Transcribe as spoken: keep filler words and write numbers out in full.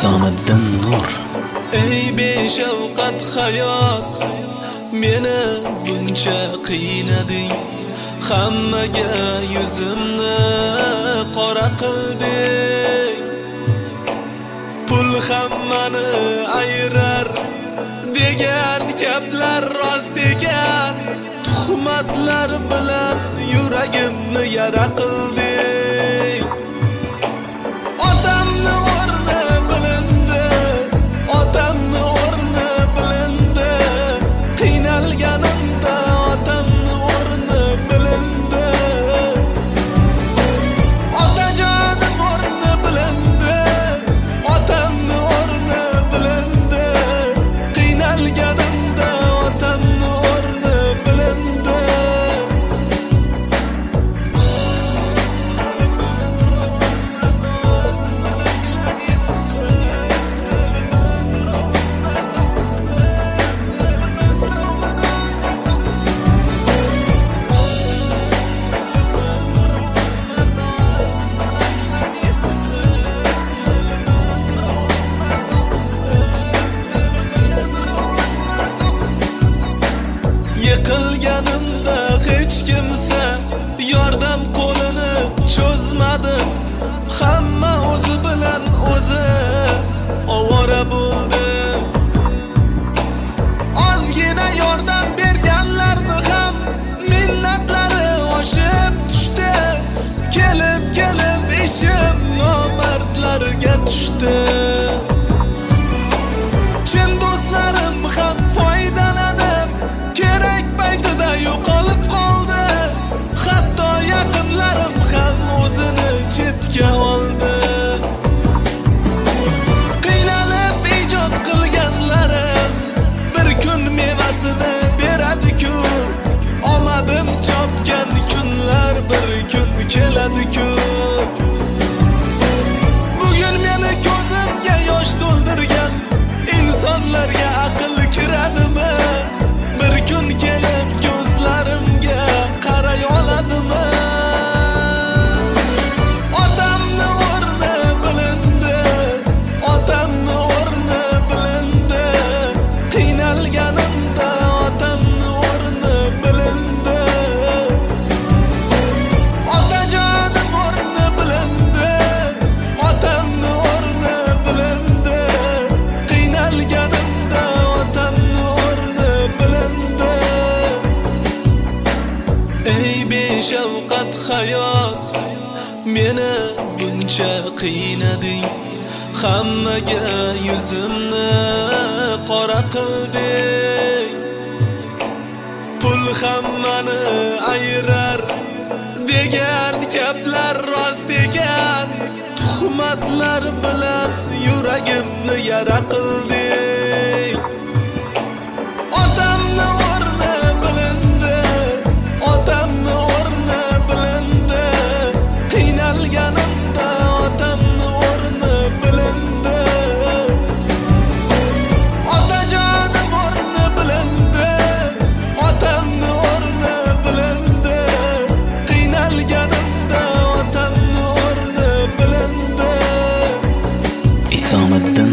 Isomiddin Nur. Ey beshafqat hayot, meni buncha qiynading. Hammaga yuzimni qora qilding. Pul hammani ayrar degan gaplar rost ekan. Tuhmatlar bilan yuragimni yara qilding. Otamni o'rni bilindi, otamni o'rni bilindi. Qiynalganimda otamni o'rni bilindi. Otajonim o'rni bilindi, otamni o'rni bilindi. Qiynalganimda otamni o'rni bilindi. Yiqilganimda hech kimsa yordam qo'lini cho'zmadi. Hamma o'zi bilan o'zi ovora bo'ldi. Ozgina yordam berganlarni ham minnatlari oshib tushdi. Kelib kelib ishim nomardlarga tushdi. Chin do'stlarim ham foydaladim, kerak paytida yo'qolib qoldi. Hatto yaqinlarim ham o'zini chetga oldi. Qiynalib ijod qilganlarim bir kun mevasini beradi-ku. Omadim chopgan kunlar bir kun keladi-ku. Bugun meni ko'zimga yosh to'ldirgan insonlarga aql kiradimi? Bir kun kelib ko'zlarimga qaray oladimi? Otamni o'rni bilindi, otamni o'rni bilindi. Qiynalganimda otamni o'rni bilindi. Otajonim o'rni bilindi, otamni o'rni bilindi. Qiynalganimda otamni o'rni bilindi. Ey beshafqat hayot, meni buncha qiynading. Hammaga yuzimni qora qilding. Pul hammani ayrar degan gaplar rost ekan. Tuhmatlar bilan yuragimni yara qilding. Otamni o'rni bilindi, otamni o'rni bilindi. Qiynalganimda otamni o'rni bilindi. Otajonim o'rni bilindi, otamni o'rni bilindi. Qiynalganimda otamni o'rni bilindi. Isomiddin